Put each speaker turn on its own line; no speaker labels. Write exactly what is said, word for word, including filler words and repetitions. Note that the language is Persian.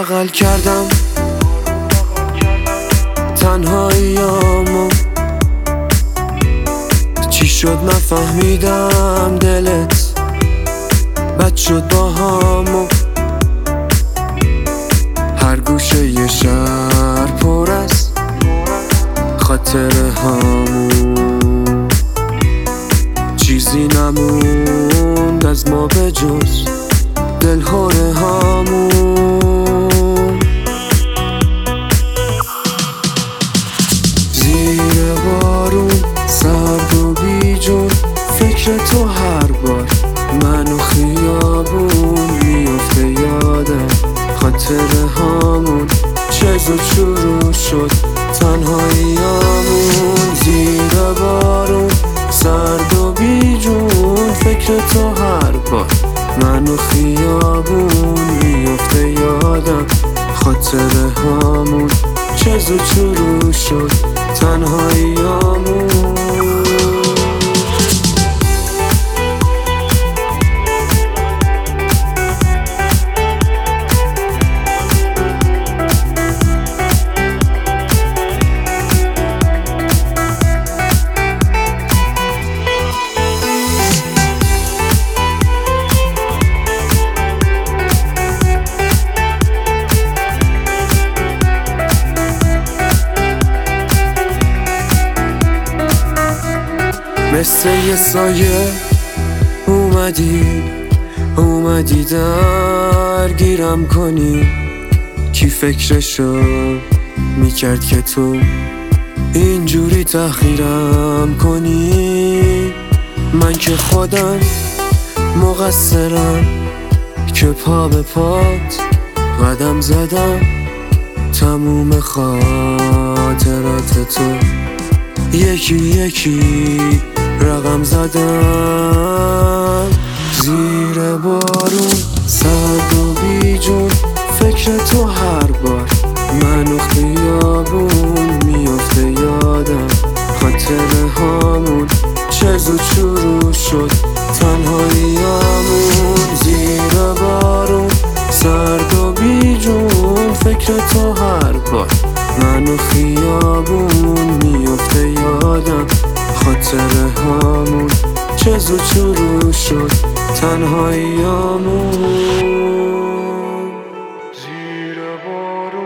بغل کردم تنهاییامو، چی شد نفهمیدم دلت بد شد با همو. هر گوشه یه شهر پر از خاطر همون، چیزی نموند از ما به جز دلهور همون. زیر بارون سرد و بیجون فکر تو هر بار منو خیابون میفته یادم، خاطر همون چه زود شروع شد تنهاییامون. زیر بارون سرد و بیجون فکر تو هر بار منو خیابون میفته یادم، خاطر همون چه زود شروع شد تنهاییامون. مثل یه سایه اومدی اومدی درگیرم کنی، کی فکرشو میکرد که تو اینجوری تحقیرم کنی. من که خودم مقصرم که پا به پات قدم زدم، تموم خاطرات تو یکی یکی رقم زدم. زیر بارون سرد و بیجون فکر تو هر بار منو خیابون میفته یادم، خاطر همون چه زود شروع شد تنهاییامون. زیر بارون سرد و بیجون فکر تو هر بار منو خیابون میفته یادم، خاطر همون چه زود شروع شد تنهاییامون. زیر بارون